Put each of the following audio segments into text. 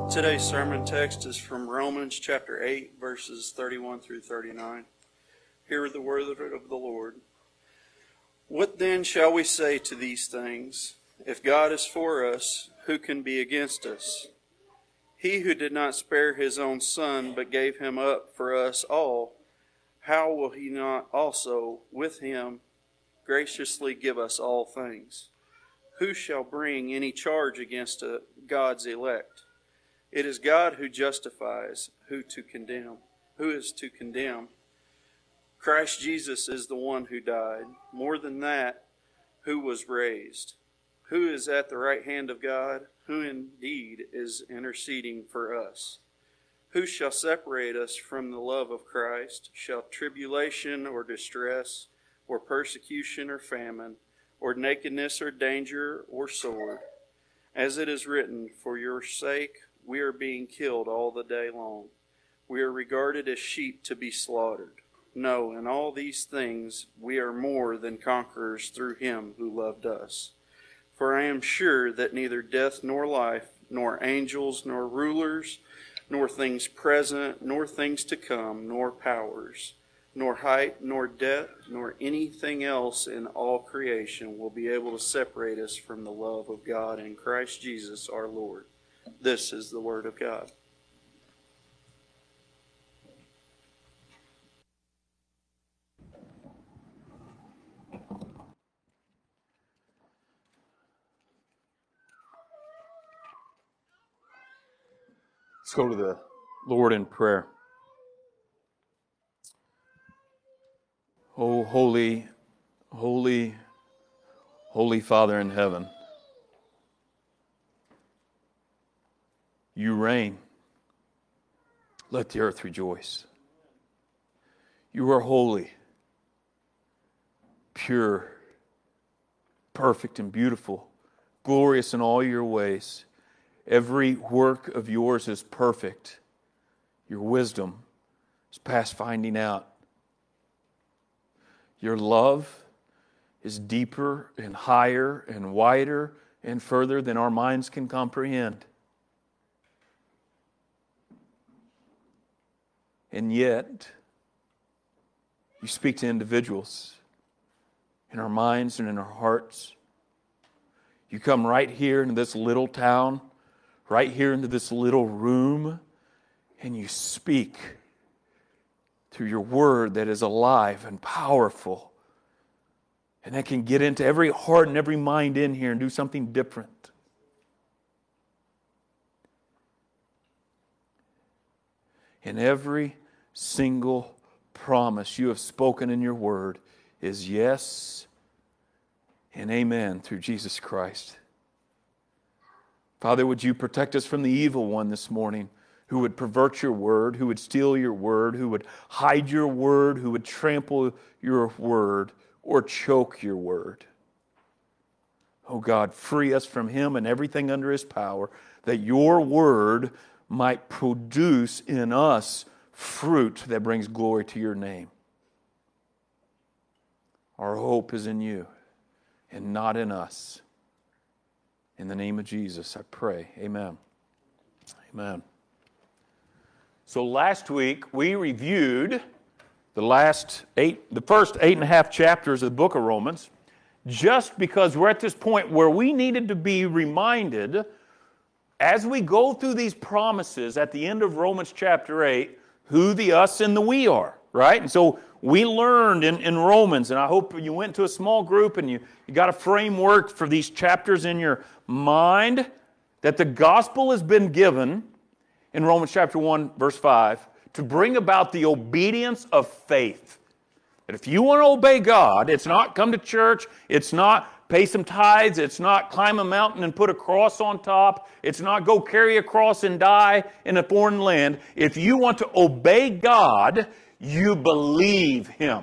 Today's sermon text is from Romans chapter 8, verses 31 through 39. Hear the word of the Lord. What then shall we say to these things? If God is for us, who can be against us? He who did not spare his own Son, but gave him up for us all, how will he not also with him graciously give us all things? Who shall bring any charge against God's elect? It is God who justifies, who is to condemn. Christ Jesus is the one who died, more than that, who was raised, who is at the right hand of God, who indeed is interceding for us. Who shall separate us from the love of Christ? Shall tribulation or distress, or persecution or famine, or nakedness or danger or sword? As it is written, for your sake we are being killed all the day long. We are regarded as sheep to be slaughtered. No, in all these things we are more than conquerors through him who loved us. For I am sure that neither death nor life, nor angels, nor rulers, nor things present, nor things to come, nor powers, nor height, nor depth, nor anything else in all creation will be able to separate us from the love of God in Christ Jesus our Lord. This is the word of God. Let's go to the Lord in prayer. Oh, holy, holy, holy Father in heaven, you reign. Let the earth rejoice. You are holy, pure, perfect and beautiful, glorious in all your ways. Every work of yours is perfect. Your wisdom is past finding out. Your love is deeper and higher and wider and further than our minds can comprehend. And yet, you speak to individuals in our minds and in our hearts. You come right here into this little town, right here into this little room, and you speak through your word that is alive and powerful, and that can get into every heart and every mind in here and do something different. And every single promise you have spoken in your word is yes and amen through Jesus Christ. Father, would you protect us from the evil one this morning, who would pervert your word, who would steal your word, who would hide your word, who would trample your word or choke your word. Oh God, free us from him and everything under his power, that your word might produce in us fruit that brings glory to your name. Our hope is in you and not in us. In the name of Jesus, I pray. Amen. Amen. So last week we reviewed the first 8.5 chapters of the book of Romans, just because we're at this point where we needed to be reminded as we go through these promises at the end of Romans chapter 8, who the us and the we are, right? And so we learned in Romans, and I hope you went to a small group and you got a framework for these chapters in your mind, that the gospel has been given in Romans chapter 1, verse 5, to bring about the obedience of faith. That if you want to obey God, it's not come to church, it's not pay some tithes, it's not climb a mountain and put a cross on top, it's not go carry a cross and die in a foreign land. If you want to obey God, you believe him.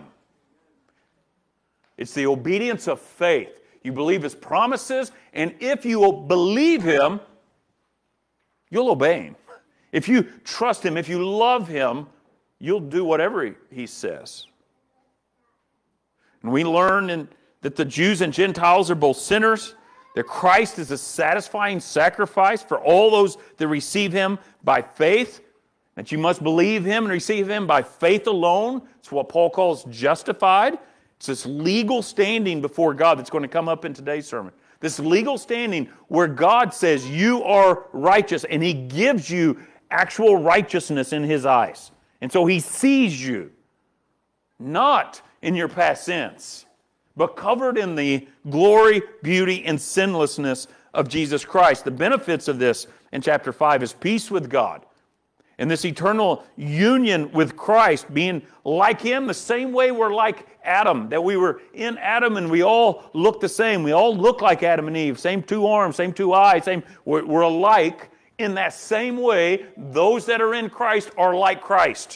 It's the obedience of faith. You believe his promises, and if you believe him, you'll obey him. If you trust him, if you love him, you'll do whatever he says. And we learn that the Jews and Gentiles are both sinners, that Christ is a satisfying sacrifice for all those that receive Him by faith, that you must believe Him and receive Him by faith alone. It's what Paul calls justified. It's this legal standing before God that's going to come up in today's sermon. This legal standing where God says you are righteous and He gives you actual righteousness in His eyes. And so He sees you, not in your past sins, but covered in the glory, beauty, and sinlessness of Jesus Christ. The benefits of this in chapter 5 is peace with God. And this eternal union with Christ, being like Him the same way we're like Adam, that we were in Adam and we all look the same. We all look like Adam and Eve, same two arms, same two eyes, we're alike. In that same way, those that are in Christ are like Christ.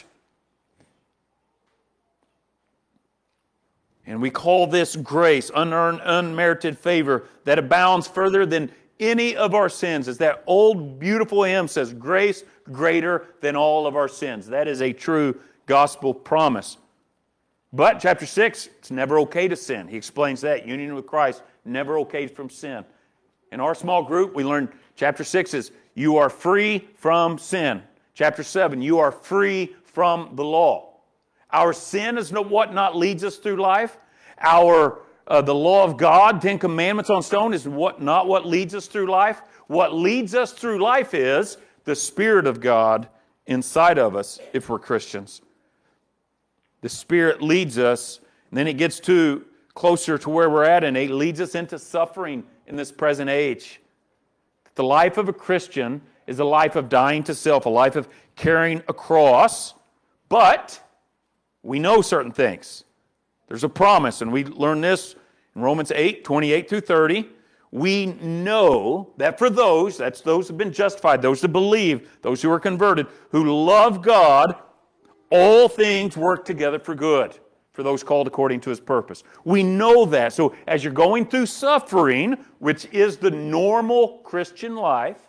And we call this grace, unearned, unmerited favor that abounds further than any of our sins. As that old beautiful hymn says, grace greater than all of our sins. That is a true gospel promise. But chapter 6, it's never okay to sin. He explains that. Union with Christ, never okay from sin. In our small group, we learned chapter 6 is you are free from sin. Chapter 7, you are free from the law. Our sin is what not leads us through life. The law of God, 10 Commandments on stone, is not what leads us through life. What leads us through life is the Spirit of God inside of us if we're Christians. The Spirit leads us, and then it gets closer to where we're at, and it leads us into suffering in this present age. The life of a Christian is a life of dying to self, a life of carrying a cross, but we know certain things. There's a promise, and we learn this in Romans 8, 28 through 30. We know that for that's those who have been justified, those who believe, those who are converted, who love God, all things work together for good, for those called according to His purpose. We know that. So as you're going through suffering, which is the normal Christian life,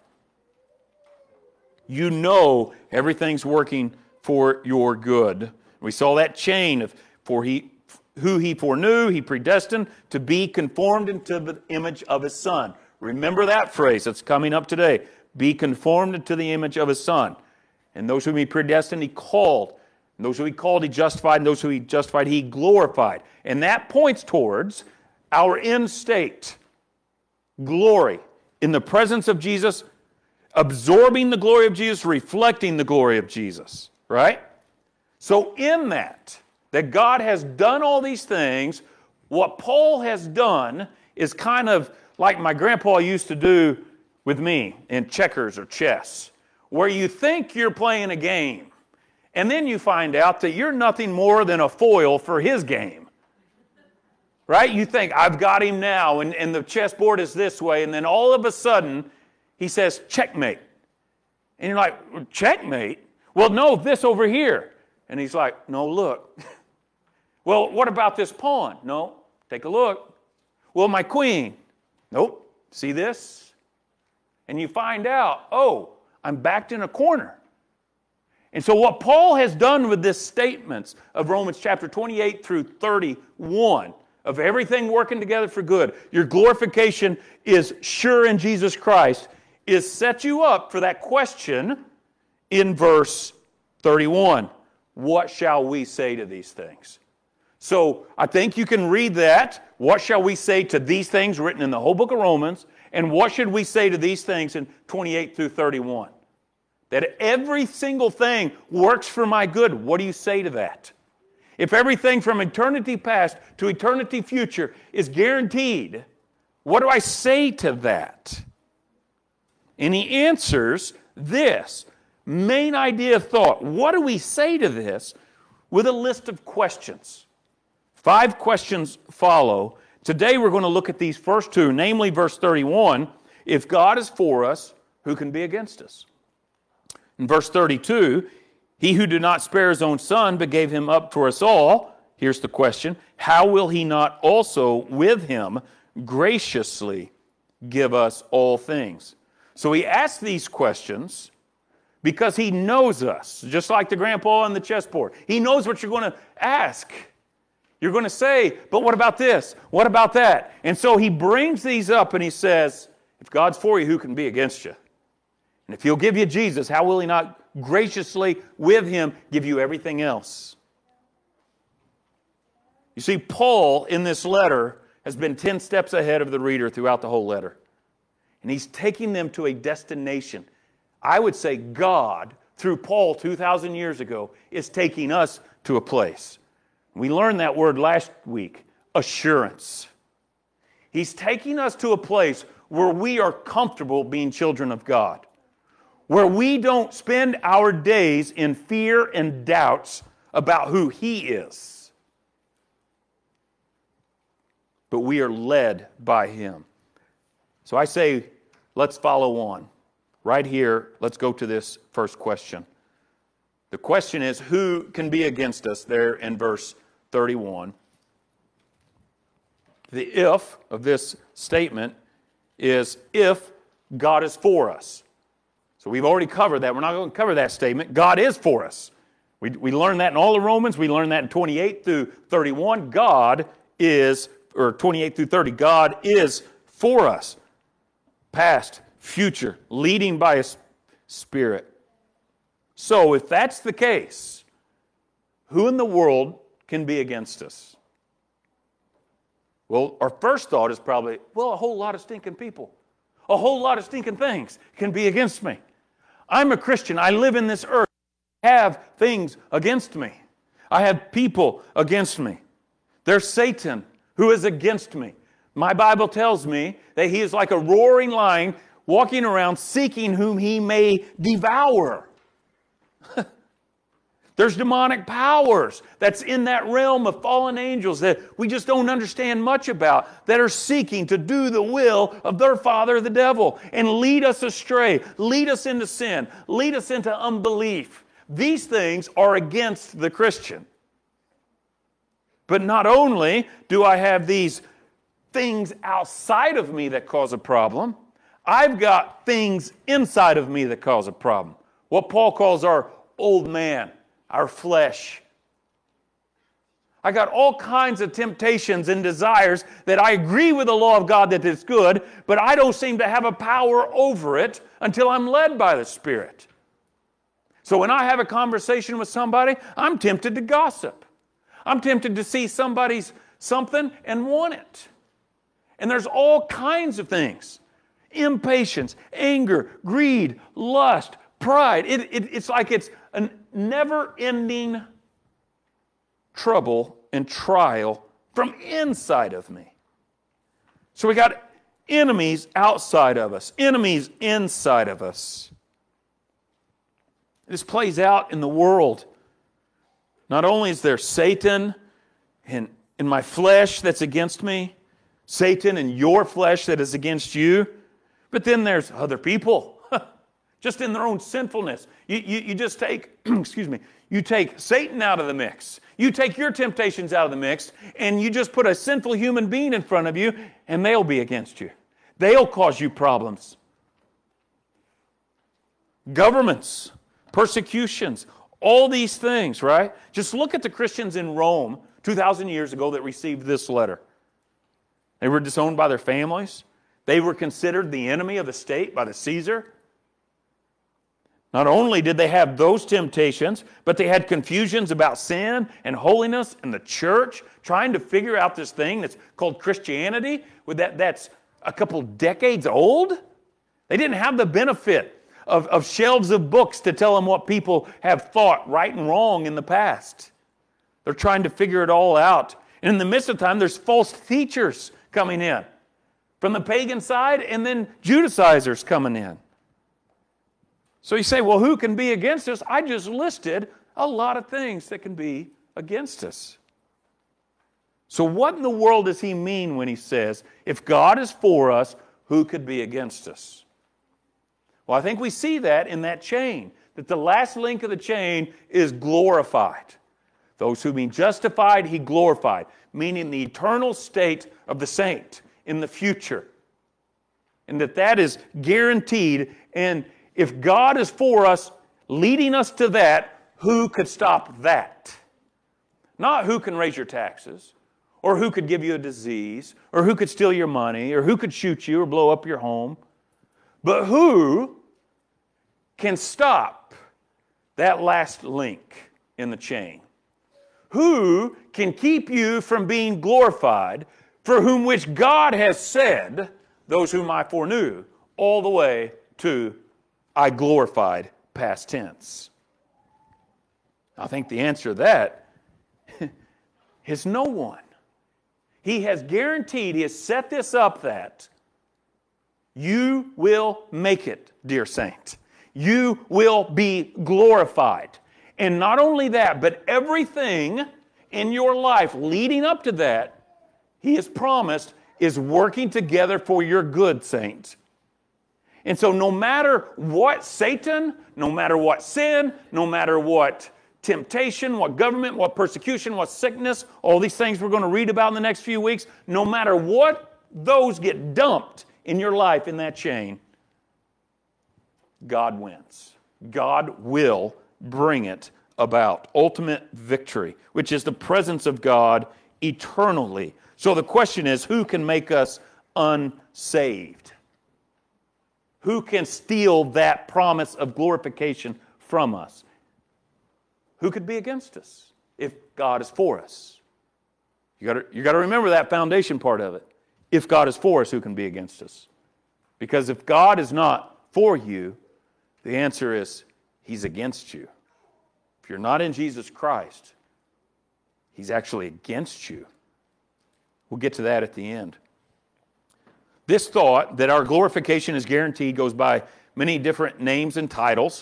you know everything's working for your good. We saw that chain of who He foreknew, He predestined to be conformed into the image of His Son. Remember that phrase that's coming up today. Be conformed into the image of His Son. And those whom He predestined, He called. And those who He called, He justified. And those who He justified, He glorified. And that points towards our end state. Glory. In the presence of Jesus, absorbing the glory of Jesus, reflecting the glory of Jesus. Right? So in that God has done all these things, what Paul has done is kind of like my grandpa used to do with me in checkers or chess, where you think you're playing a game, and then you find out that you're nothing more than a foil for his game. Right? You think, I've got him now, and the chessboard is this way, and then all of a sudden, he says, checkmate. And you're like, checkmate? Well, no, this over here. And he's like, no, look. Well, what about this pawn? No, take a look. Well, my queen. Nope. See this? And you find out, oh, I'm backed in a corner. And so what Paul has done with this statements of Romans chapter 28 through 31, of everything working together for good, your glorification is sure in Jesus Christ, is set you up for that question in verse 31. What shall we say to these things? So I think you can read that. What shall we say to these things written in the whole book of Romans? And what should we say to these things in 28 through 31? That every single thing works for my good. What do you say to that? If everything from eternity past to eternity future is guaranteed, what do I say to that? And he answers this main idea of thought. What do we say to this? With a list of questions. 5 questions follow. Today we're going to look at these first 2, namely verse 31. If God is for us, who can be against us? In verse 32, He who did not spare His own Son, but gave Him up for us all, here's the question, how will He not also with Him graciously give us all things? So he asks these questions because he knows us, just like the grandpa on the chessboard. He knows what you're going to ask. You're going to say, but what about this? What about that? And so he brings these up and he says, if God's for you, who can be against you? And if he'll give you Jesus, how will he not graciously with him give you everything else? You see, Paul in this letter has been 10 steps ahead of the reader throughout the whole letter. And he's taking them to a destination. I would say God, through Paul 2,000 years ago, is taking us to a place. We learned that word last week, assurance. He's taking us to a place where we are comfortable being children of God, where we don't spend our days in fear and doubts about who He is, but we are led by Him. So I say, let's follow on. Right here, let's go to this first question. The question is, who can be against us there in verse 31? The if of this statement is if God is for us. So we've already covered that. We're not going to cover that statement. God is for us. We learned that in all the Romans. We learned that in 28 through 31. God is, or 28 through 30, God is for us. Past, future, leading by His Spirit. So if that's the case, who in the world can be against us? Well, our first thought is probably, well, a whole lot of stinking people. A whole lot of stinking things can be against me. I'm a Christian. I live in this earth. I have things against me. I have people against me. There's Satan who is against me. My Bible tells me that he is like a roaring lion walking around seeking whom he may devour. There's demonic powers that's in that realm of fallen angels that we just don't understand much about, that are seeking to do the will of their father, the devil, and lead us astray, lead us into sin, lead us into unbelief. These things are against the Christian. But not only do I have these things outside of me that cause a problem, I've got things inside of me that cause a problem. What Paul calls our old man, our flesh. I got all kinds of temptations and desires that I agree with the law of God that it's good, but I don't seem to have a power over it until I'm led by the Spirit. So when I have a conversation with somebody, I'm tempted to gossip. I'm tempted to see somebody's something and want it. And there's all kinds of things. Impatience, anger, greed, lust, pride. It's like it's a never-ending trouble and trial from inside of me. So we got enemies outside of us, enemies inside of us. This plays out in the world. Not only is there Satan in my flesh that's against me, Satan in your flesh that is against you, but then there's other people. Just in their own sinfulness. You just take, you take Satan out of the mix. You take your temptations out of the mix, and you just put a sinful human being in front of you, and they'll be against you. They'll cause you problems. Governments, persecutions, all these things, right? Just look at the Christians in Rome 2,000 years ago that received this letter. They were disowned by their families. They were considered the enemy of the state by the Caesar. Not only did they have those temptations, but they had confusions about sin and holiness in the church, trying to figure out this thing that's called Christianity, that's a couple decades old. They didn't have the benefit of shelves of books to tell them what people have thought right and wrong in the past. They're trying to figure it all out. And in the midst of time, there's false teachers coming in from the pagan side, and then Judaizers coming in. So you say, well, who can be against us? I just listed a lot of things that can be against us. So what in the world does he mean when he says, if God is for us, who could be against us? Well, I think we see that in that chain, that the last link of the chain is glorified. Those who being justified, he glorified, meaning the eternal state of the saint in the future. And that is guaranteed. And if God is for us, leading us to that, who could stop that? Not who can raise your taxes, or who could give you a disease, or who could steal your money, or who could shoot you or blow up your home, but who can stop that last link in the chain? Who can keep you from being glorified, for whom which God has said, those whom I foreknew, all the way to I glorified, past tense? I think the answer to that is no one. He has guaranteed, He has set this up that you will make it, dear saint. You will be glorified. And not only that, but everything in your life leading up to that, He has promised, is working together for your good, saint. And so no matter what Satan, no matter what sin, no matter what temptation, what government, what persecution, what sickness, all these things we're going to read about in the next few weeks, no matter what those get dumped in your life in that chain, God wins. God will bring it about. Ultimate victory, which is the presence of God eternally. So the question is, who can make us unsaved? Who can steal that promise of glorification from us? Who could be against us if God is for us? You got to remember that foundation part of it. If God is for us, who can be against us? Because if God is not for you, the answer is He's against you. If you're not in Jesus Christ, He's actually against you. We'll get to that at the end. This thought that our glorification is guaranteed goes by many different names and titles.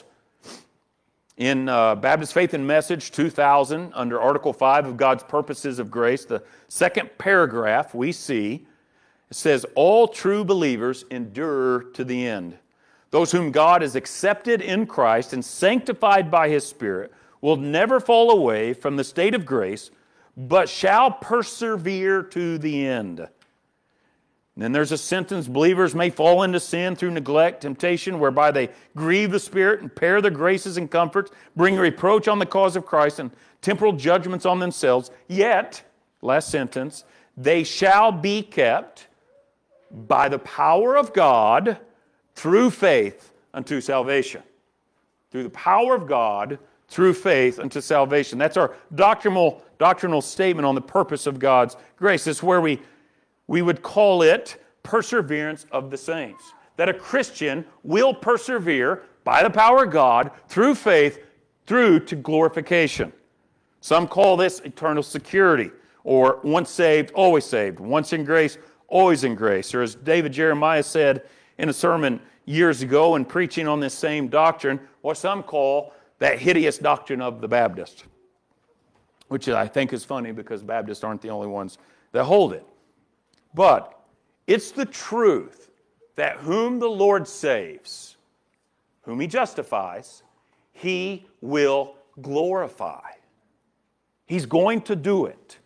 In Baptist Faith and Message 2000, under Article 5 of God's Purposes of Grace, the second paragraph we see, it says, all true believers endure to the end. Those whom God has accepted in Christ and sanctified by His Spirit will never fall away from the state of grace, but shall persevere to the end. And then there's a sentence, believers may fall into sin through neglect, temptation, whereby they grieve the Spirit, impair the graces and comforts, bring reproach on the cause of Christ, and temporal judgments on themselves. Yet, last sentence, they shall be kept by the power of God through faith unto salvation. Through the power of God through faith unto salvation. That's our doctrinal statement on the purpose of God's grace. It's where we would call it perseverance of the saints. That a Christian will persevere by the power of God through faith through to glorification. Some call this eternal security, or once saved, always saved. Once in grace, always in grace. Or as David Jeremiah said in a sermon years ago in preaching on this same doctrine, what some call that hideous doctrine of the Baptist, which I think is funny because Baptists aren't the only ones that hold it. But it's the truth that whom the Lord saves, whom He justifies, He will glorify. He's going to do it.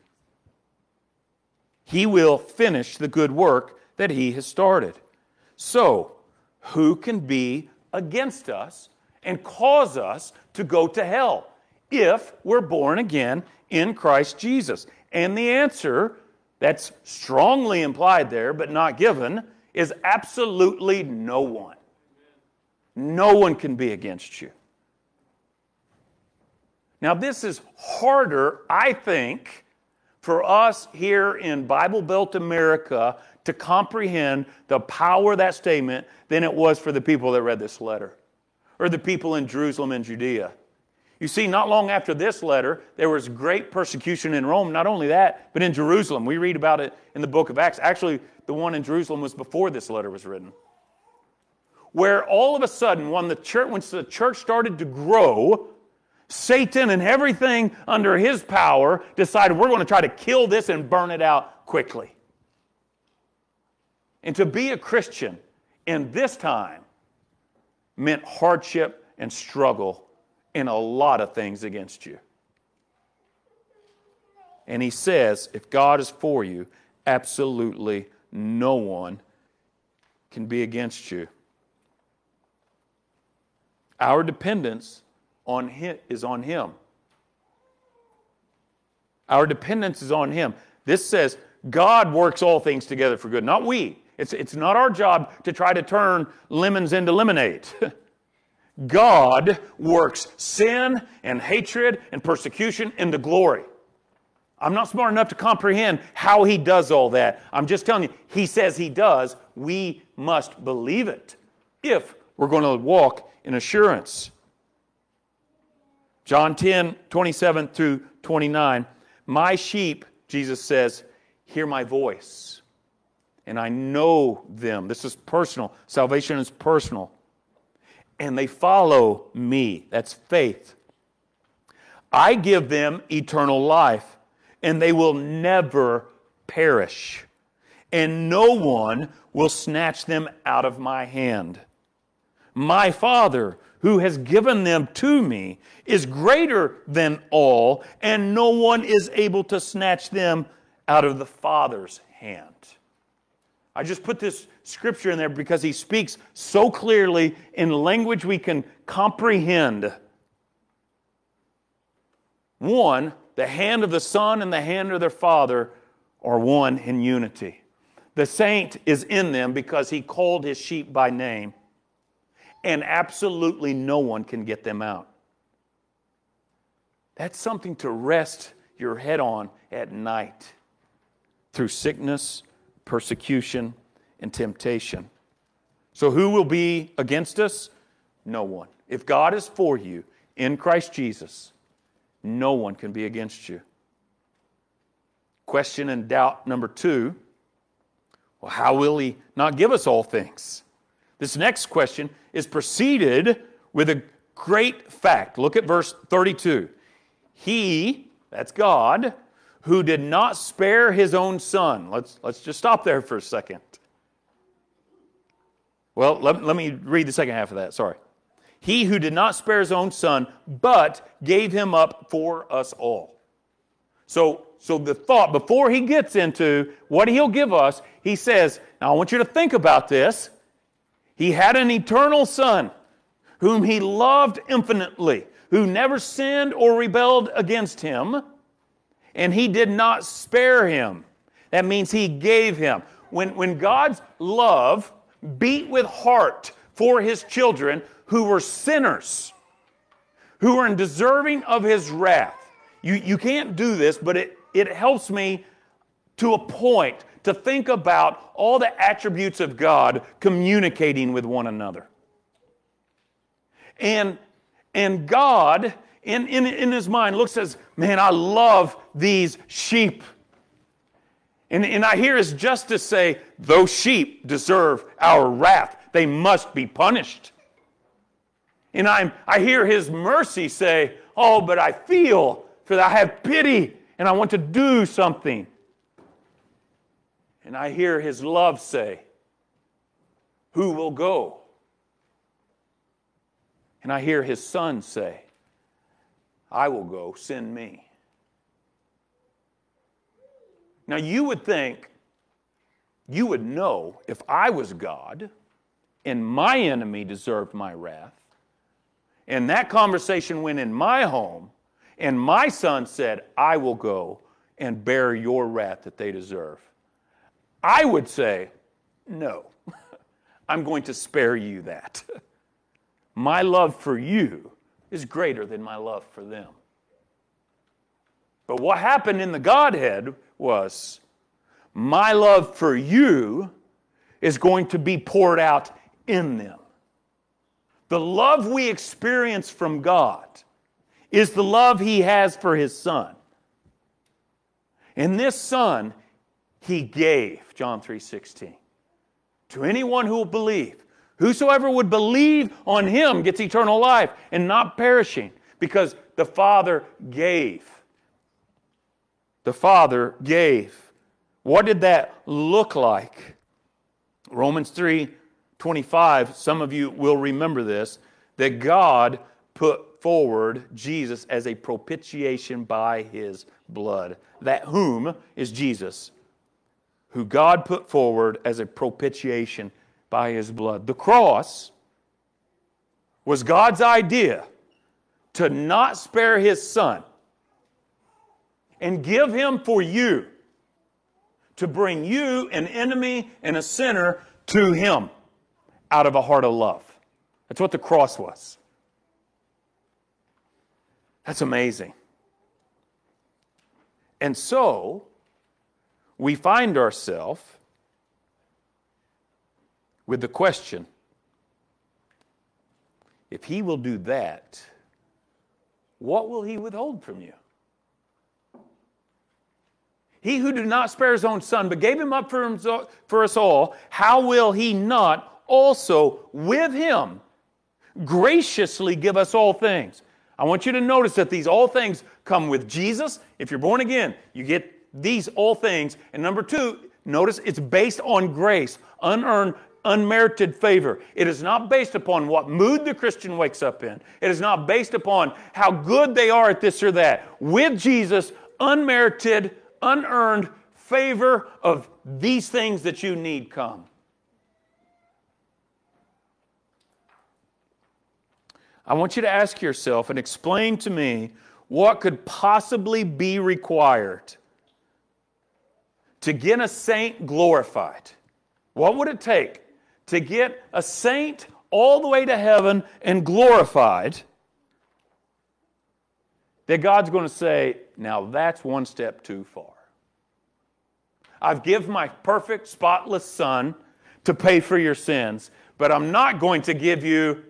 He will finish the good work that He has started. So, who can be against us and cause us to go to hell if we're born again in Christ Jesus? And the answer, that's strongly implied there but not given, is absolutely no one. No one can be against you. Now this is harder, I think, for us here in Bible Belt America to comprehend the power of that statement than it was for the people that read this letter, or the people in Jerusalem and Judea. You see, not long after this letter, there was great persecution in Rome. Not only that, but in Jerusalem. We read about it in the book of Acts. Actually, the one in Jerusalem was before this letter was written. Where all of a sudden, once the church started to grow, Satan and everything under his power decided we're going to try to kill this and burn it out quickly. And to be a Christian in this time meant hardship and struggle and a lot of things against you. And he says, if God is for you, absolutely no one can be against you. Our dependence is on Him. Our dependence is on Him. This says God works all things together for good, not we. It's not our job to try to turn lemons into lemonade. God works sin and hatred and persecution into glory. I'm not smart enough to comprehend how He does all that. I'm just telling you, He says He does. We must believe it if we're going to walk in assurance. John 10, 27 through 29. My sheep, Jesus says, hear my voice, and I know them. This is personal. Salvation is personal. And they follow me. That's faith. I give them eternal life, and they will never perish, and no one will snatch them out of my hand. My Father, who has given them to me, is greater than all, and no one is able to snatch them out of the Father's hand. I just put this scripture in there because he speaks so clearly in language we can comprehend. One, the hand of the Son and the hand of their Father are one in unity. The saint is in them because he called his sheep by name, and absolutely no one can get them out. That's something to rest your head on at night through sickness, persecution, and temptation. So who will be against us? No one. If God is for you in Christ Jesus, no one can be against you. Question and doubt number 2. Well, how will He not give us all things? This next question is preceded with a great fact. Look at verse 32. He, that's God, who did not spare His own Son. Let's just stop there for a second. Well, let me read the second half of that. Sorry. He who did not spare His own Son, but gave Him up for us all. So the thought, before he gets into what He'll give us, he says, now I want you to think about this. He had an eternal Son, whom He loved infinitely, who never sinned or rebelled against Him, and He did not spare Him. That means He gave Him. When God's love beat with heart for His children who were sinners, who were deserving of His wrath, you can't do this, but it helps me to a point to think about all the attributes of God communicating with one another. And God, in His mind, looks as, man, I love these sheep. And I hear His justice say, those sheep deserve our wrath. They must be punished. And I hear His mercy say, oh, but I feel for that. I have pity, and I want to do something. And I hear His love say, who will go? And I hear His Son say, I will go, send me. Now you would think, you would know, if I was God and my enemy deserved my wrath, and that conversation went in my home, and my son said, I will go and bear your wrath that they deserve, I would say, no, I'm going to spare you that. My love for you is greater than my love for them. But what happened in the Godhead was, my love for you is going to be poured out in them. The love we experience from God is the love He has for His Son. And this Son, He gave, John 3:16, to anyone who will believe. Whosoever would believe on Him gets eternal life and not perishing, because the Father gave. The Father gave. What did that look like? Romans 3:25, some of you will remember this, that God put forward Jesus as a propitiation by His blood. That whom is Jesus, who God put forward as a propitiation by His blood. The cross was God's idea to not spare His Son and give Him for you to bring you, an enemy and a sinner, to Him out of a heart of love. That's what the cross was. That's amazing. And so, we find ourselves with the question, if He will do that, what will He withhold from you? He who did not spare His own Son, but gave Him up for us all, how will He not also with Him graciously give us all things? I want you to notice that these all things come with Jesus. If you're born again, you get these all things. And number two, notice it's based on grace, unearned, unmerited favor. It is not based upon what mood the Christian wakes up in. It is not based upon how good they are at this or that. With Jesus, unmerited, unearned favor of these things that you need come. I want you to ask yourself and explain to me what could possibly be required to get a saint glorified. What would it take to get a saint all the way to heaven and glorified that God's going to say, now that's one step too far. I've given my perfect, spotless Son to pay for your sins, but I'm not going to give you...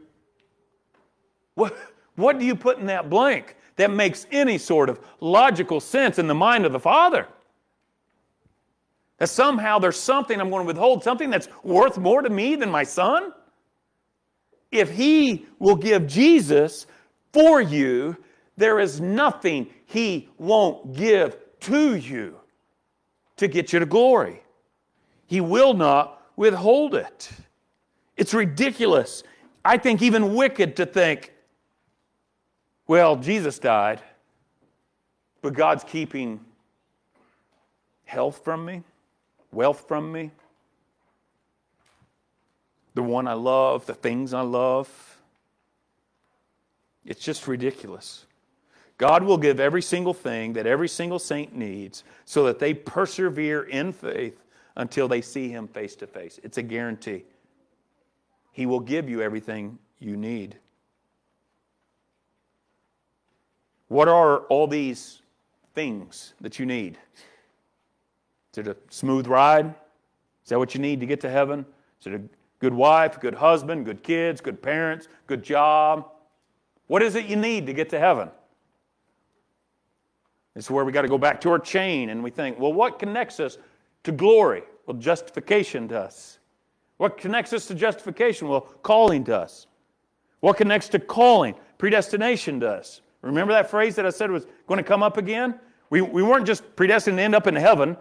What do you put in that blank that makes any sort of logical sense in the mind of the Father? That somehow there's something I'm going to withhold, something that's worth more to me than my Son? If He will give Jesus for you, there is nothing He won't give to you to get you to glory. He will not withhold it. It's ridiculous. I think even wicked to think, well, Jesus died, but God's keeping health from me, wealth from me, the one I love, the things I love. It's just ridiculous. God will give every single thing that every single saint needs so that they persevere in faith until they see Him face to face. It's a guarantee. He will give you everything you need. What are all these things that you need? Is it a smooth ride? Is that what you need to get to heaven? Is it a good wife, good husband, good kids, good parents, good job? What is it you need to get to heaven? This is where we got to go back to our chain and we think, well, what connects us to glory? Well, justification does. What connects us to justification? Well, calling does. What connects to calling? Predestination does. Remember that phrase that I said was going to come up again? We weren't just predestined to end up in heaven.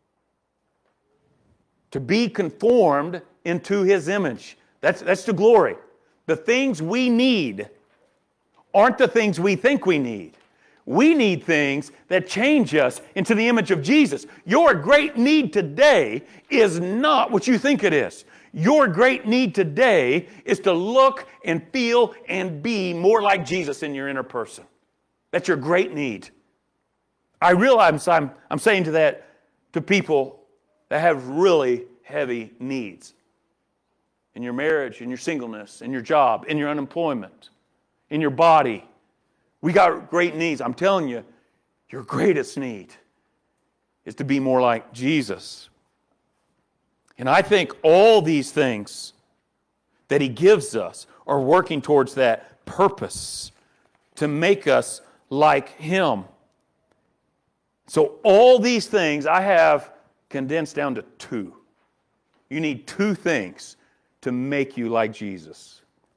To be conformed into His image. That's the glory. The things we need aren't the things we think we need. We need things that change us into the image of Jesus. Your great need today is not what you think it is. Your great need today is to look and feel and be more like Jesus in your inner person. That's your great need. I realize I'm saying that to people that have really heavy needs. In your marriage, in your singleness, in your job, in your unemployment, in your body. We got great needs. I'm telling you, your greatest need is to be more like Jesus. And I think all these things that He gives us are working towards that purpose to make us like Him. So all these things I have condensed down to two. You need two things to make you like Jesus.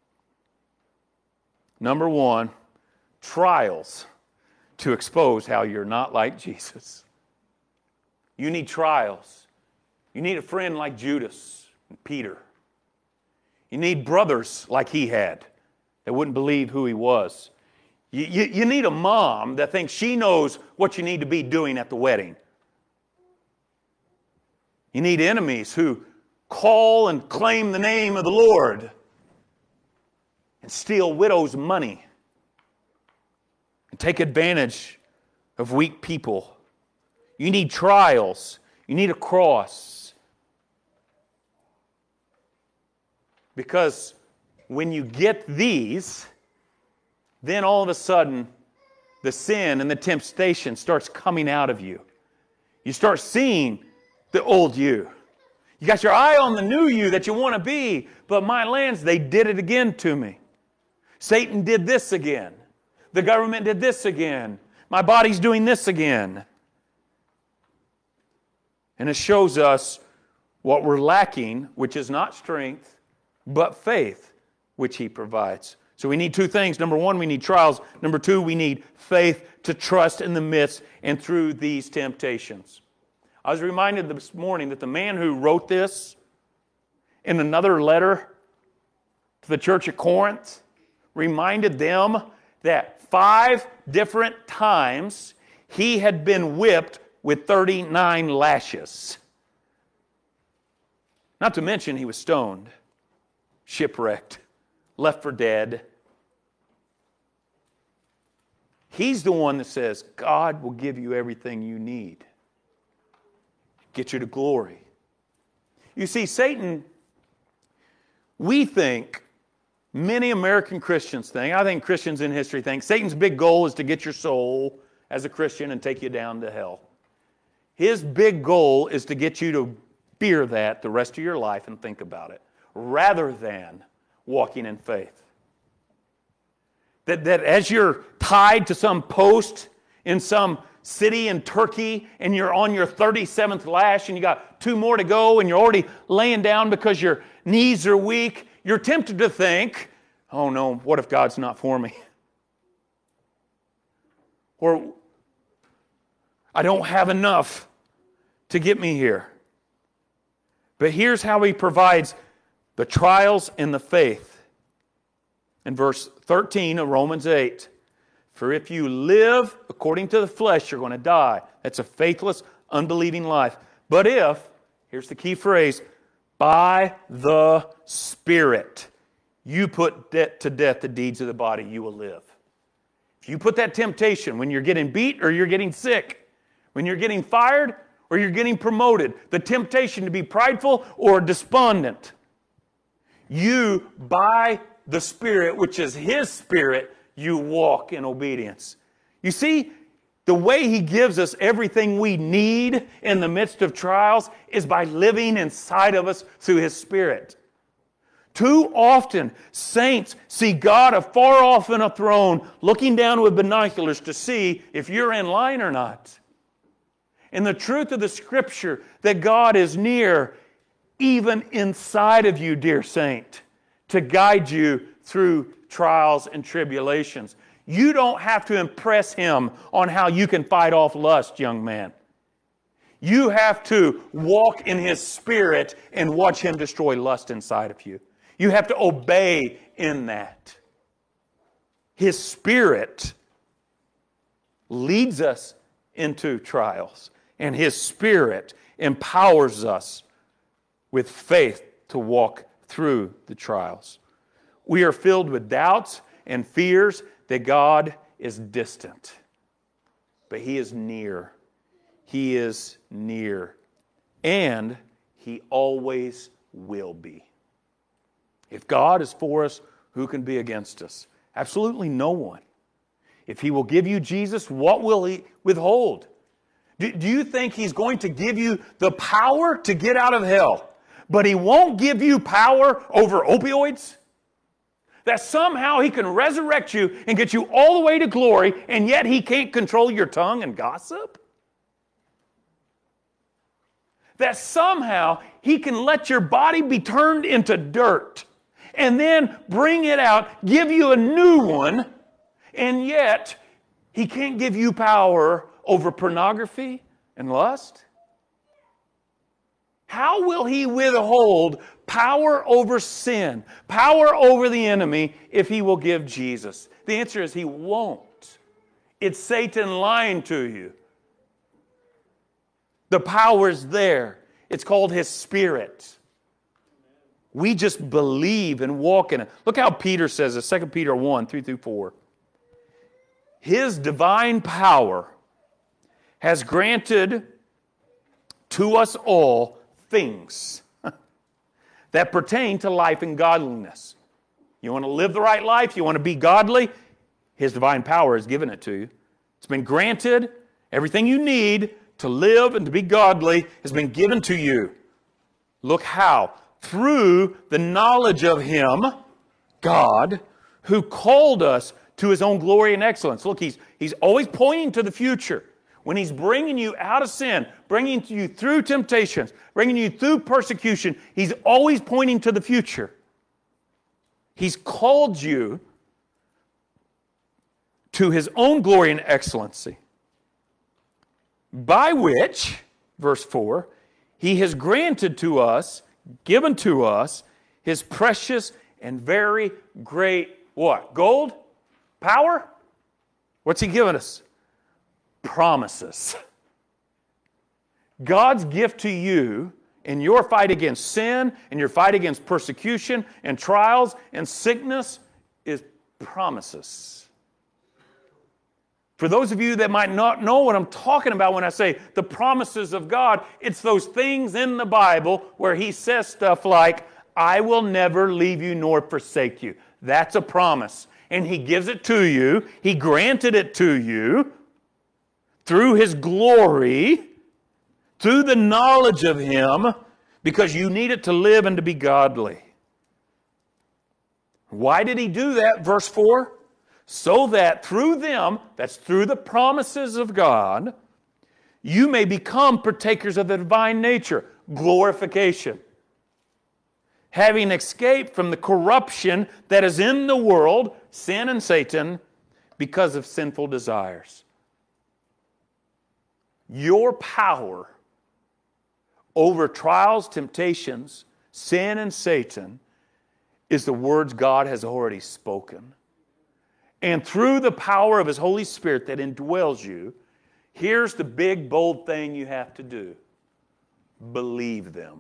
Number one, trials to expose how you're not like Jesus. You need trials. You need a friend like Judas and Peter. You need brothers like he had that wouldn't believe who he was. You need a mom that thinks she knows what you need to be doing at the wedding. You need enemies who call and claim the name of the Lord and steal widows' money and take advantage of weak people You need trials. You need a cross. Because when you get these, then all of a sudden, the sin and the temptation starts coming out of you. You start seeing the old you. You got your eye on the new you that you want to be, but my lands, they did it again to me. Satan did this again. The government did this again. My body's doing this again. And it shows us what we're lacking, which is not strength, but faith, which He provides. So we need two things. Number one, we need trials. Number two, we need faith to trust in the midst and through these temptations. I was reminded this morning that the man who wrote this in another letter to the church at Corinth reminded them that 5 different times he had been whipped with 39 lashes. Not to mention he was stoned, shipwrecked, left for dead. He's the one that says, God will give you everything you need. Get you to glory. You see, Satan, we think, many American Christians think, I think Christians in history think, Satan's big goal is to get your soul as a Christian and take you down to hell. His big goal is to get you to fear that the rest of your life and think about it, rather than walking in faith. That as you're tied to some post in some city in Turkey and you're on your 37th lash and you got 2 more to go and you're already laying down because your knees are weak, you're tempted to think, oh no, what if God's not for me? Or I don't have enough to get me here. But here's how He provides the trials and the faith. In verse 13 of Romans 8, for if you live according to the flesh, you're going to die. That's a faithless, unbelieving life. But if, here's the key phrase, by the Spirit, you put to death the deeds of the body, you will live. If you put that temptation when you're getting beat or you're getting sick, when you're getting fired or you're getting promoted, the temptation to be prideful or despondent, you, by the Spirit, which is His Spirit, you walk in obedience. You see, the way He gives us everything we need in the midst of trials is by living inside of us through His Spirit. Too often, saints see God afar off in a throne, looking down with binoculars to see if you're in line or not. And the truth of the Scripture that God is near, even inside of you, dear saint, to guide you through trials and tribulations. You don't have to impress Him on how you can fight off lust, young man. You have to walk in His Spirit and watch Him destroy lust inside of you. You have to obey in that. His Spirit leads us into trials, and His Spirit empowers us with faith to walk through the trials. We are filled with doubts and fears that God is distant. But He is near. He is near. And He always will be. If God is for us, who can be against us? Absolutely no one. If He will give you Jesus, what will He withhold? Do you think He's going to give you the power to get out of hell, but He won't give you power over opioids? That somehow He can resurrect you and get you all the way to glory, and yet He can't control your tongue and gossip? That somehow He can let your body be turned into dirt and then bring it out, give you a new one, and yet He can't give you power over pornography and lust? How will He withhold power over sin, power over the enemy, if He will give Jesus? The answer is He won't. It's Satan lying to you. The power's there. It's called His Spirit. We just believe and walk in it. Look how Peter says it, 2 Peter 1, 3-4. His divine power has granted to us all things that pertain to life and godliness. You want to live the right life? You want to be godly? His divine power has given it to you. It's been granted. Everything you need to live and to be godly has been given to you. Look how. Through the knowledge of Him, God, who called us to His own glory and excellence. Look, He's always pointing to the future. When He's bringing you out of sin, bringing you through temptations, bringing you through persecution, He's always pointing to the future. He's called you to His own glory and excellency, by which, verse 4, He has granted to us, given to us, His precious and very great, what? Gold? Power? What's He given us? Promises. God's gift to you in your fight against sin, and your fight against persecution and trials and sickness is promises. For those of you that might not know what I'm talking about when I say the promises of God, it's those things in the Bible where He says stuff like, I will never leave you nor forsake you. That's a promise. And He gives it to you. He granted it to you through His glory, through the knowledge of Him, because you need it to live and to be godly. Why did He do that? Verse 4. So that through them, that's through the promises of God, you may become partakers of the divine nature, glorification. Having escaped from the corruption that is in the world, sin and Satan, because of sinful desires. Your power over trials, temptations, sin, and Satan is the words God has already spoken. And through the power of His Holy Spirit that indwells you, here's the big, bold thing you have to do. Believe them.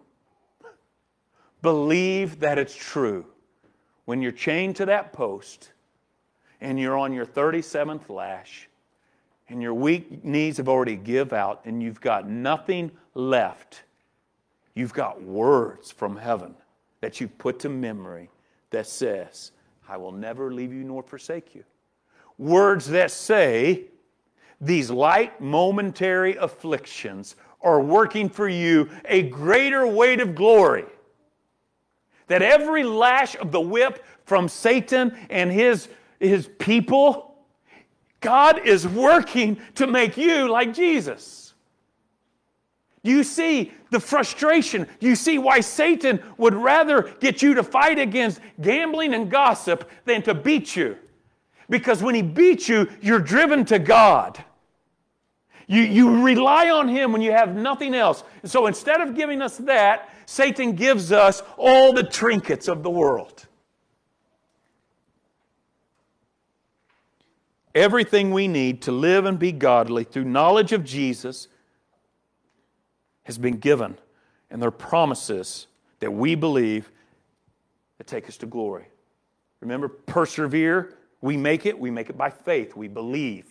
Believe that it's true. When you're chained to that post and you're on your 37th lash and your weak knees have already give out and you've got nothing left, you've got words from heaven that you've put to memory that says, I will never leave you nor forsake you. Words that say, these light momentary afflictions are working for you a greater weight of glory. That every lash of the whip from Satan and his people, God is working to make you like Jesus. You see the frustration. You see why Satan would rather get you to fight against gambling and gossip than to beat you. Because when he beats you, you're driven to God. You rely on Him when you have nothing else. And so instead of giving us that, Satan gives us all the trinkets of the world. Everything we need to live and be godly through knowledge of Jesus has been given. And they're promises that we believe that take us to glory. Remember, persevere. We make it by faith. We believe.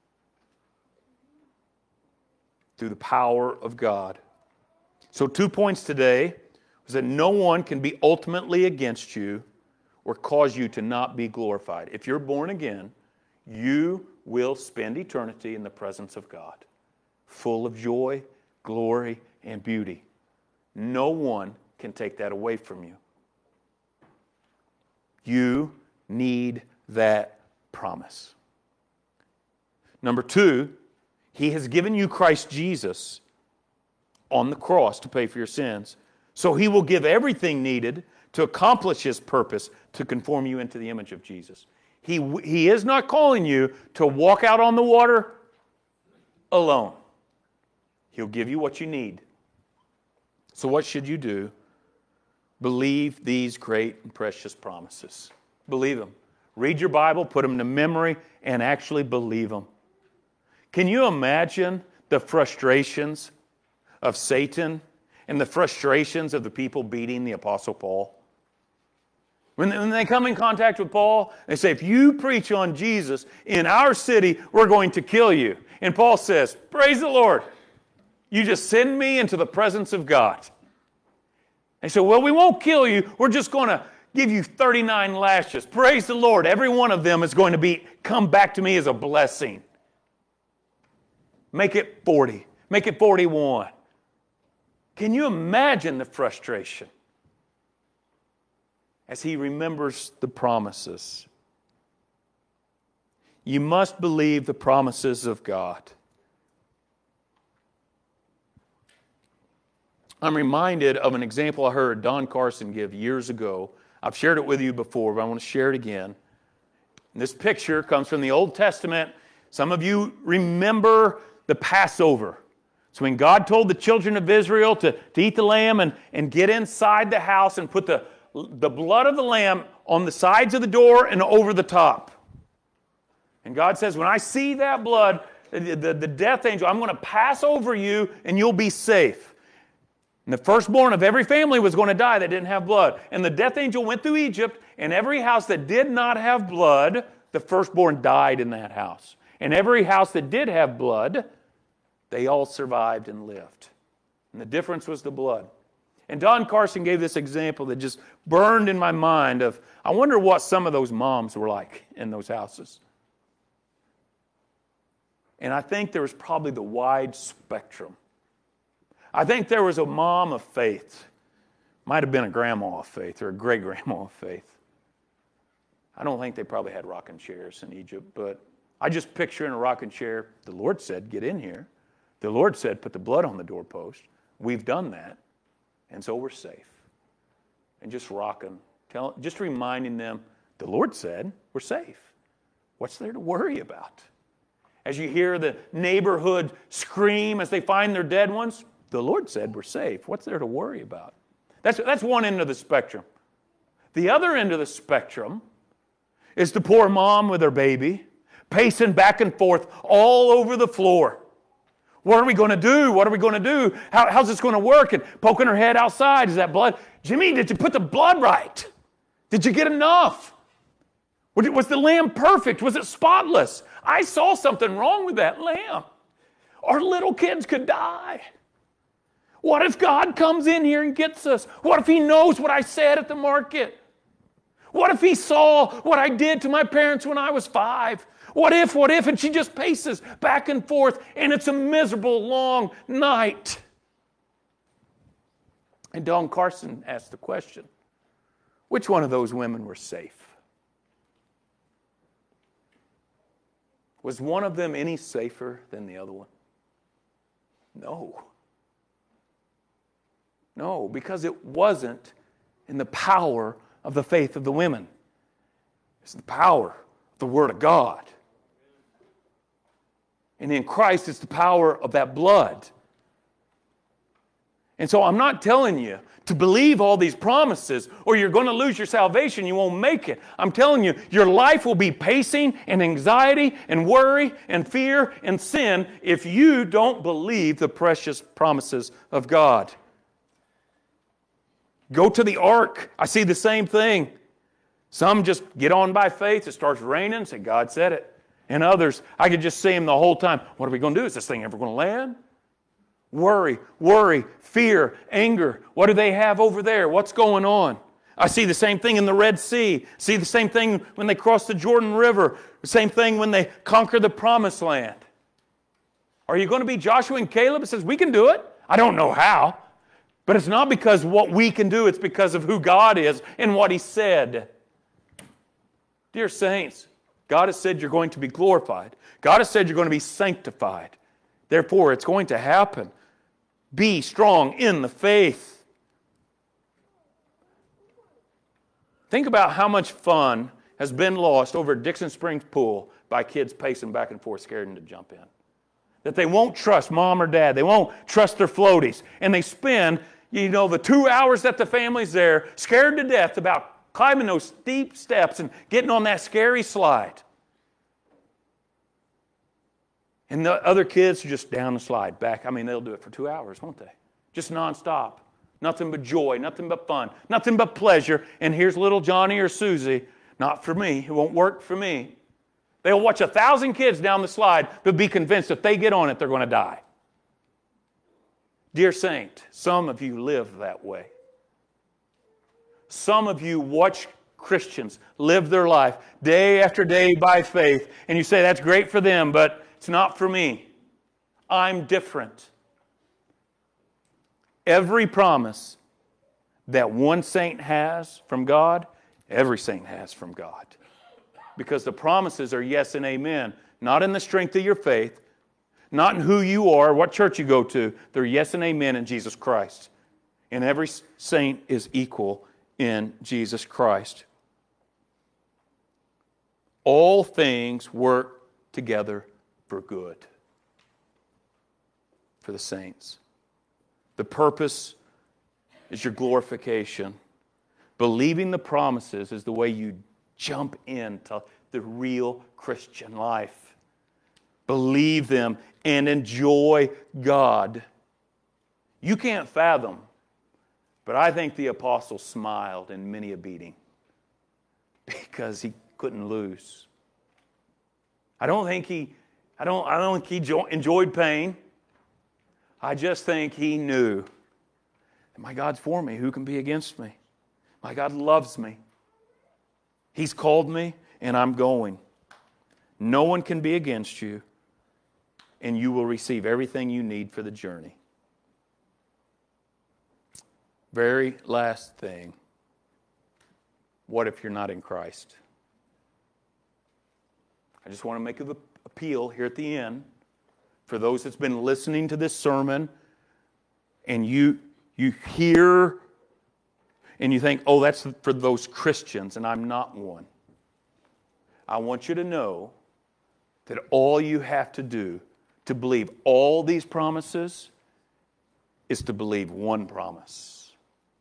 Through the power of God. So 2 points today is that no one can be ultimately against you or cause you to not be glorified. If you're born again, you will spend eternity in the presence of God, full of joy, glory, and beauty. No one can take that away from you. You need that promise. Number 2, He has given you Christ Jesus on the cross to pay for your sins. So He will give everything needed to accomplish His purpose to conform you into the image of Jesus. He is not calling you to walk out on the water alone. He'll give you what you need. So what should you do? Believe these great and precious promises. Believe them. Read your Bible, put them to memory, and actually believe them. Can you imagine the frustrations of Satan and the frustrations of the people beating the Apostle Paul? When they come in contact with Paul, they say, if you preach on Jesus in our city, we're going to kill you. And Paul says, praise the Lord. You just send me into the presence of God. They say, well, we won't kill you. We're just going to give you 39 lashes. Praise the Lord. Every one of them is going to come back to me as a blessing. Make it 40. Make it 41. Can you imagine the frustration as he remembers the promises? You must believe the promises of God. I'm reminded of an example I heard Don Carson give years ago. I've shared it with you before, but I want to share it again. And this picture comes from the Old Testament. Some of you remember the Passover. So when God told the children of Israel to eat the lamb and get inside the house and put the blood of the lamb on the sides of the door and over the top. And God says, when I see that blood, the death angel, I'm going to pass over you and you'll be safe. And the firstborn of every family was going to die that didn't have blood. And the death angel went through Egypt, and every house that did not have blood, the firstborn died in that house. And every house that did have blood, they all survived and lived. And the difference was the blood. And Don Carson gave this example that just burned in my mind of, I wonder what some of those moms were like in those houses. And I think there was probably the wide spectrum. I think there was a mom of faith. Might have been a grandma of faith or a great-grandma of faith. I don't think they probably had rocking chairs in Egypt, but I just picture in a rocking chair, the Lord said, get in here. The Lord said, put the blood on the doorpost. We've done that, and so we're safe. And just rocking, just reminding them, the Lord said, we're safe. What's there to worry about? As you hear the neighborhood scream as they find their dead ones, the Lord said we're safe. What's there to worry about? That's one end of the spectrum. The other end of the spectrum is the poor mom with her baby, pacing back and forth all over the floor. What are we going to do? What are we going to do? How's this going to work? And poking her head outside. Is that blood? Jimmy, did you put the blood right? Did you get enough? Was the lamb perfect? Was it spotless? I saw something wrong with that lamb. Our little kids could die. What if God comes in here and gets us? What if He knows what I said at the market? What if He saw what I did to my parents when I was 5? What if? And she just paces back and forth, and it's a miserable long night. And Don Carson asked the question, which one of those women were safe? Was one of them any safer than the other one? No. No, because it wasn't in the power of the faith of the women. It's the power of the Word of God. And in Christ, it's the power of that blood. And so I'm not telling you to believe all these promises or you're going to lose your salvation, you won't make it. I'm telling you, your life will be pacing and anxiety and worry and fear and sin if you don't believe the precious promises of God. Go to the ark. I see the same thing. Some just get on by faith. It starts raining, say, God said it. And others, I could just see them the whole time. What are we going to do? Is this thing ever going to land? Worry, fear, anger. What do they have over there? What's going on? I see the same thing in the Red Sea. See the same thing when they cross the Jordan River. The same thing when they conquer the Promised Land. Are you going to be Joshua and Caleb? It says, we can do it. I don't know how. But it's not because of what we can do. It's because of who God is and what He said. Dear saints, God has said you're going to be glorified. God has said you're going to be sanctified. Therefore, it's going to happen. Be strong in the faith. Think about how much fun has been lost over at Dixon Springs Pool by kids pacing back and forth, scared to jump in. That they won't trust mom or dad. They won't trust their floaties. And they spend, the 2 hours that the family's there, scared to death about climbing those steep steps and getting on that scary slide. And the other kids are just down the slide back. They'll do it for 2 hours, won't they? Just nonstop. Nothing but joy, nothing but fun, nothing but pleasure. And here's little Johnny or Susie. Not for me. It won't work for me. They'll watch 1,000 kids down the slide, but be convinced if they get on it, they're going to die. Dear saint, some of you live that way. Some of you watch Christians live their life day after day by faith, and you say, that's great for them, but it's not for me. I'm different. Every promise that one saint has from God, every saint has from God. Because the promises are yes and amen, not in the strength of your faith, not in who you are, what church you go to. They're yes and amen in Jesus Christ. And every saint is equal in Jesus Christ. All things work together for good for the saints. The purpose is your glorification. Believing the promises is the way you jump into the real Christian life. Believe them and enjoy God. You can't fathom, but I think the apostle smiled in many a beating because he couldn't lose. I don't think he enjoyed pain. I just think he knew that my God's for me. Who can be against me? My God loves me. He's called me, and I'm going. No one can be against you, and you will receive everything you need for the journey. Very last thing. What if you're not in Christ? I just want to make an appeal here at the end for those that's been listening to this sermon, and you hear and you think, oh, that's for those Christians, and I'm not one. I want you to know that all you have to do to believe all these promises is to believe one promise.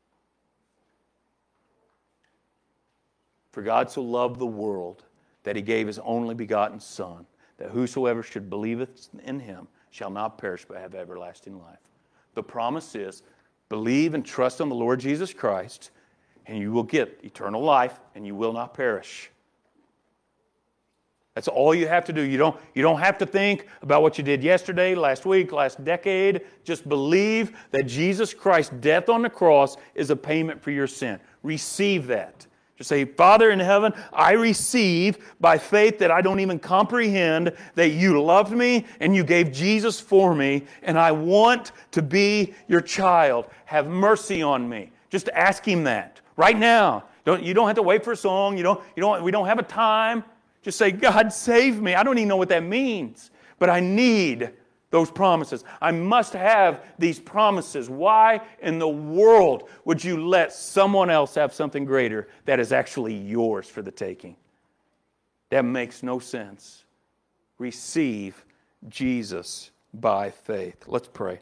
For God so loved the world that he gave his only begotten Son, that whosoever should believeth in him shall not perish but have everlasting life. The promise is, believe and trust on the Lord Jesus Christ, and you will get eternal life, and you will not perish. That's all you have to do. You don't have to think about what you did yesterday, last week, last decade. Just believe that Jesus Christ's death on the cross is a payment for your sin. Receive that. Just say, Father in heaven, I receive by faith that I don't even comprehend that you loved me and you gave Jesus for me, and I want to be your child. Have mercy on me. Just ask him that right now. You don't have to wait for a song. We don't have a time. Just say, God, save me. I don't even know what that means, but I need those promises. I must have these promises. Why in the world would you let someone else have something greater that is actually yours for the taking? That makes no sense. Receive Jesus by faith. Let's pray.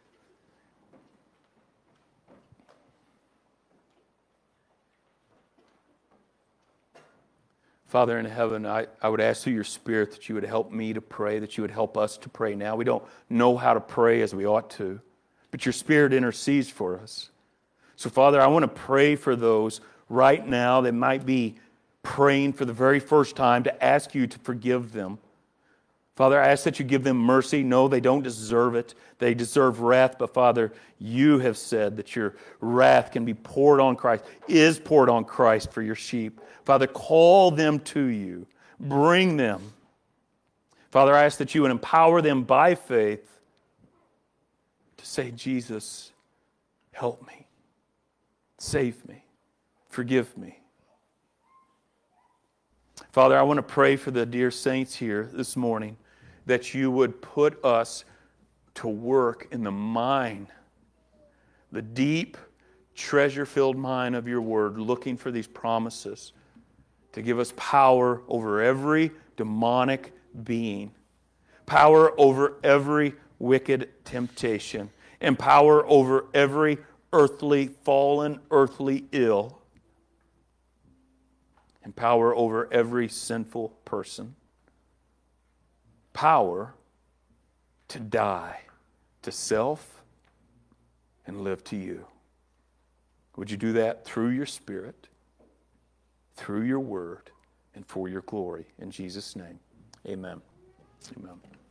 Father in heaven, I would ask through your Spirit that you would help me to pray, that you would help us to pray now. We don't know how to pray as we ought to, but your Spirit intercedes for us. So, Father, I want to pray for those right now that might be praying for the very first time, to ask you to forgive them. Father, I ask that you give them mercy. No, they don't deserve it. They deserve wrath. But Father, you have said that your wrath can be poured on Christ, is poured on Christ for your sheep. Father, call them to you. Bring them. Father, I ask that you would empower them by faith to say, Jesus, help me. Save me. Forgive me. Father, I want to pray for the dear saints here this morning, that you would put us to work in the mine, the deep, treasure-filled mine of your word, looking for these promises to give us power over every demonic being, power over every wicked temptation, and power over every fallen earthly ill, and power over every sinful person. Power to die to self and live to you. Would you do that through your Spirit, through your word, and for your glory? In Jesus' name, amen. Amen.